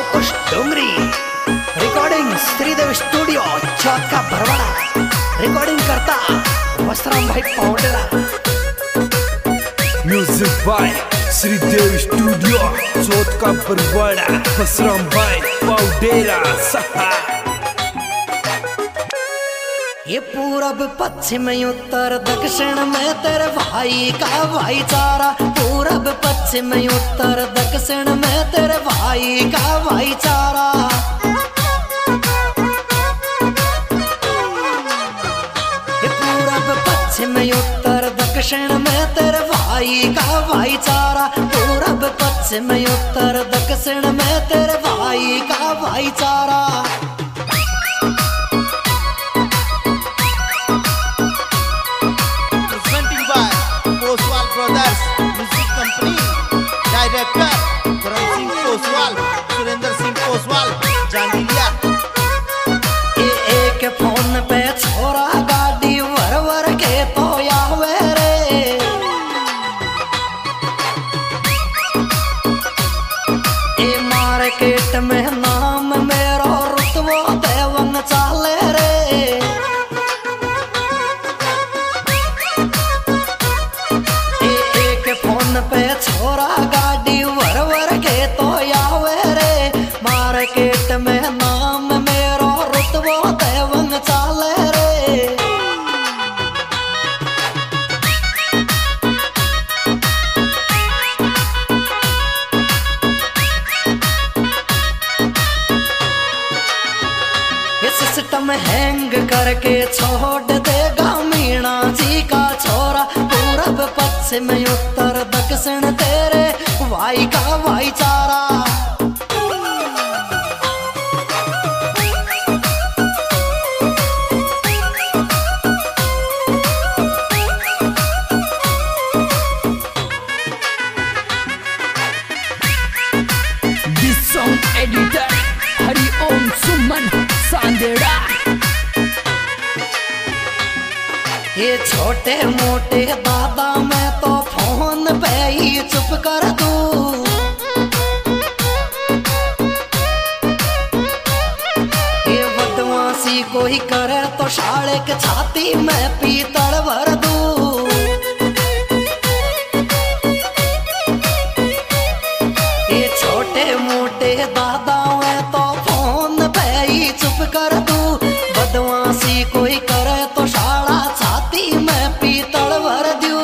उस Dongri. Recording Shridev studio Chauth का Bharwada. Recording करता वस्त्रम भाई Paudera. Music by Shridev studio Chauth का भरवाड़ा। वस्त्रम भाई पाउडेरा सहा। ये पूरब पश्चिम उत्तर दक्षिण में तेरे भाई का भाईचारा। पूरब पश्चिम उत्तर दक्षिण में तेरे भाई का भाईचारा। ये पूरब पश्चिम उत्तर दक्षिण में तेरे भाई का भाईचारा। पूरब पश्चिम उत्तर दक्षिण में तेरे भाई का भाईचारा। डायरेक्टर करण सिंह पोसवाल, सुरेंद्र सिंह पोसवाल, जांगिलिया। एक फोन पे छोरा गाड़ी वर वर के तो आवे रे। ए मार्केट में नाम मेरो रुतबो देवन चाले रे। एक फोन पे छोरा गाड़ी वर वर के तो आवे रे। मार्केट में नाम मेरो रुतबो देवन चाले रे। ये सिस्टम हैंग करके छोड़ देगा मीणा जी का छोरा। पूरब पश्चिम उत्तर दक्षिण तेरे भाई का भाईचारा। This song editor Hariom Suman Sanderha. ये छोटे मोटे दादा मैं तो फोन पे ही चुप कर दूं। ये बदमाशी कोई करे तो साले के छाती में पीतल भर दूं। ये छोटे मोटे दादा मैं तो फोन पे ही चुप कर दूं। बदमाशी कोई करे तो साला छाती में पीतल भर दूं।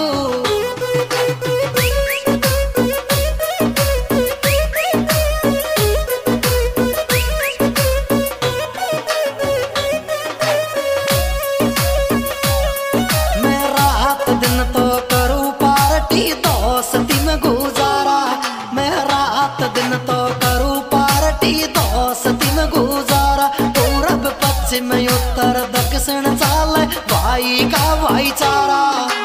मैं रात दिन तो करूं पार्टी दोस्ती में गुजारा। मैं रात दिन तो करूं पार्टी दोस्ती में गुजारा। पूरब पश्चिम उत्तर दक्षिण चाले भाई का भाईचारा।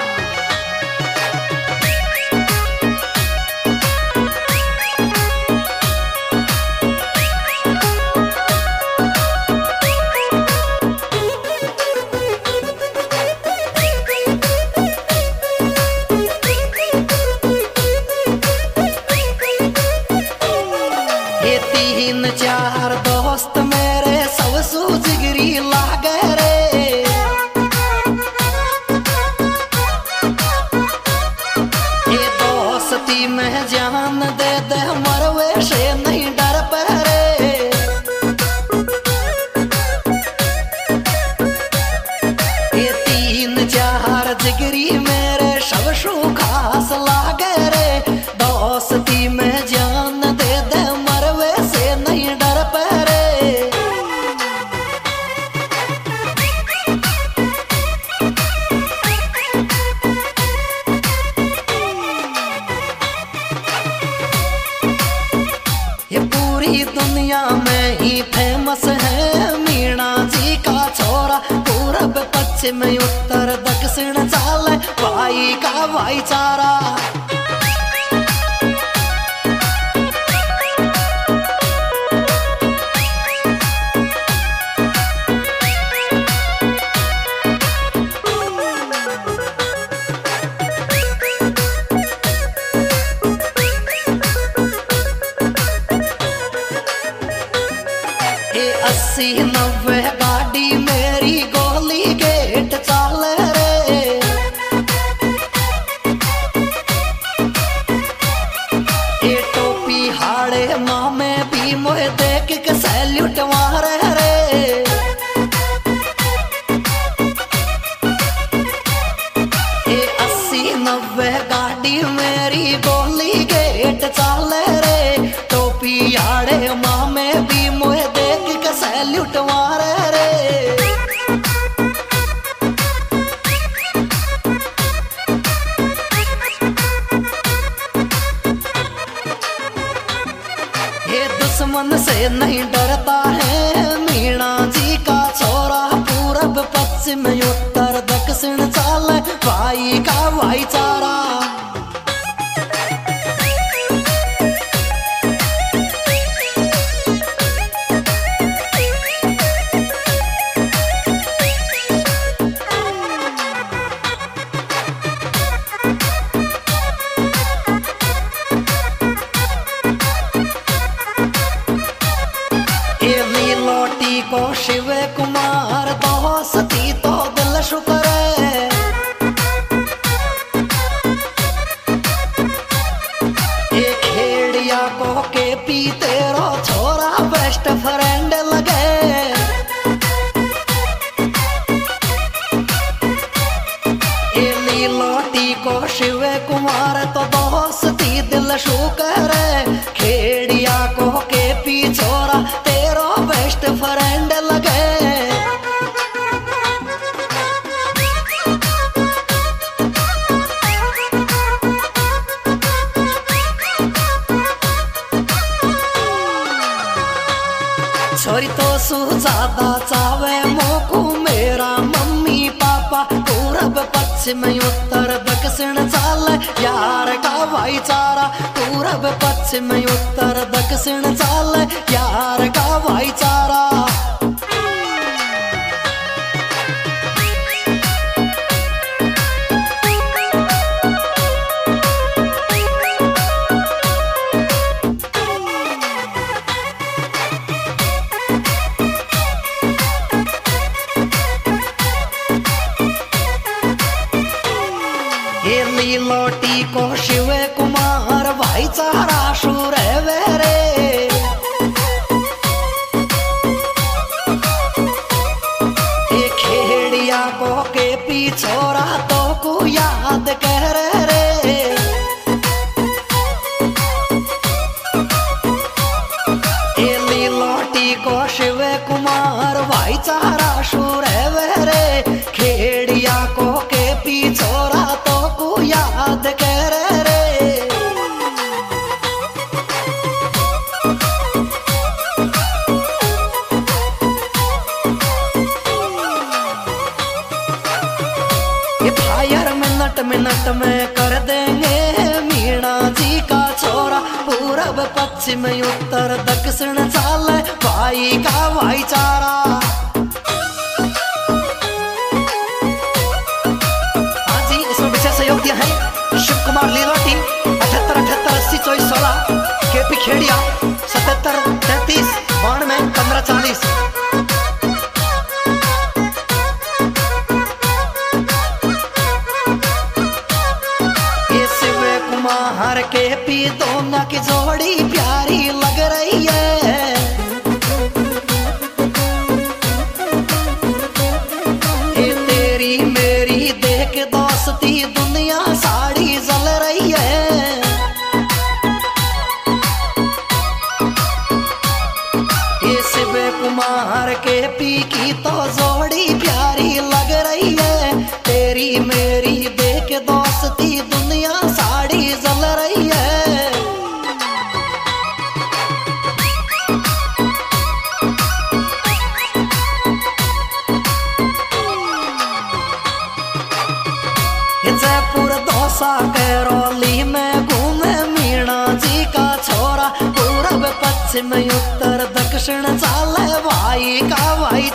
ये तीन चार दोस्त मेरे सब सूझगिरी लागे रे। ये दोस्ती में जान दे दे मरवे से नहीं डर पहरे। ये तीन चार जिगरी मेरे सब सु खास लागे रे। दोस्ती में जान दे दे मरवे से नहीं डर पहरे। ये पूरी दुनिया में ही फेमस है मीणा जी का छोरा। पूरब पश्चिम उत्तर दक्षिण चाले भाई का भाईचारा। 80-90 गाड़ी मेरी गोली गेट चाल रे। ये टोपी हाड़े मामे भी मोए देख के सैल्यूट मारे रे। ये 80-90 गाड़ी मेरी गोली गेट चाल रे। टोपी हाड़े मामे भी मोए देख के सैल्यूट मारे रे। ये दुश्मन से नहीं डरता है मीणा जी का छोरा। पूरब पश्चिम उत्तर दक्षिण चाल भाई का भाईचारा। को शिव कुमार दोस्ती तो दिल शुक्र है। एक खेड़िया को के पी तेरो छोरा बेस्ट फ्रेंड लगे। लीलोटी को शिव कुमार तो दोस्ती दिल शुक्र है। खेड़िया को के पी छोरा तेरो बेस्ट फ्रेंड लगे। छोरी तो सु ज्यादा चावे मोकू मेरा मम्मी पापा। पूरब पश्चिम उत्तर दक्षिण चाल यार का भाईचारा। पूरब पश्चिम उत्तर दक्षिण चाल यार का भाईचारा। लीलोटी को शिव कुमार भाईचारा शुर रे। खेड़िया को के पीछोरा तो को याद कह रे। लीलोटी को शिव कुमार भाईचारा शुर रे। खेड़िया को के पीछोरा तो को याद कह रे। ये फायर मिनट में कर देंगे मीणा जी का छोरा। पूरब पश्चिम उत्तर दक्षिण चाल भाई का भाईचारा। सहयोग दिया है शिव कुमार लीलोटी 78-78-80-24-16। केपी खेड़िया 77-33-92-15-40। ये शिव कुमार केपी दोनों की जोड़ी प्यारी लग रही है। ये तेरी मेरी देख दोस्ती दुनिया साड़ी जल रही है। ये शिव कुमार के पी की तो जोड़ी प्यारी लग रही है। तेरी मेरी देख दोस्ती दुनिया साड़ी जल रही है। जयपुर दौसा करौली में घूमे मीणा जी का छोरा। पूरब पश्चिम उत्तर दक्षिण चाल भाई का भाई